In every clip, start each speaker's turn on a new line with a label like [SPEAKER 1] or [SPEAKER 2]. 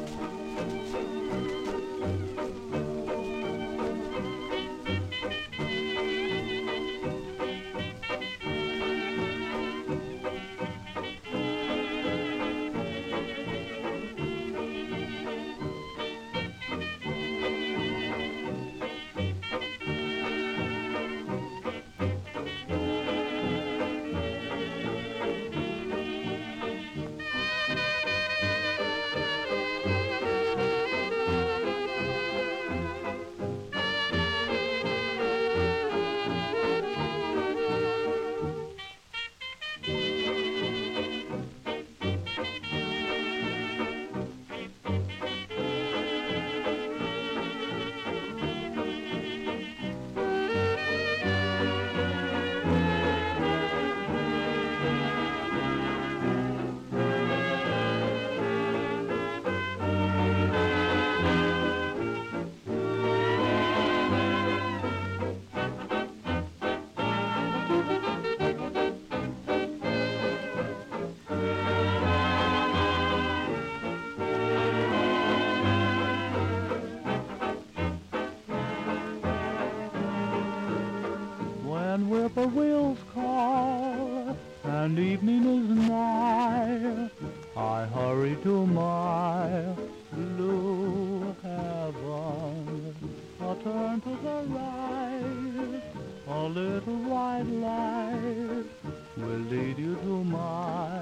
[SPEAKER 1] When whippoorwills call and evening is nigh, I hurry to my blue heaven. I'll turn to the right, a little white light will lead you to my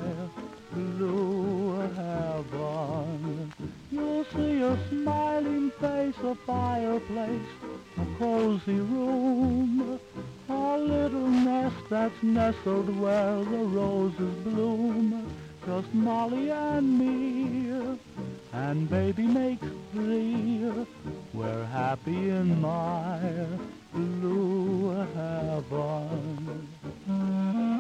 [SPEAKER 1] blue heaven. You'll see a smiling face, a fireplace, a cozy room, a little nest that's nestled where the roses bloom. Just Molly and me, and baby makes three. We're happy in my blue heaven.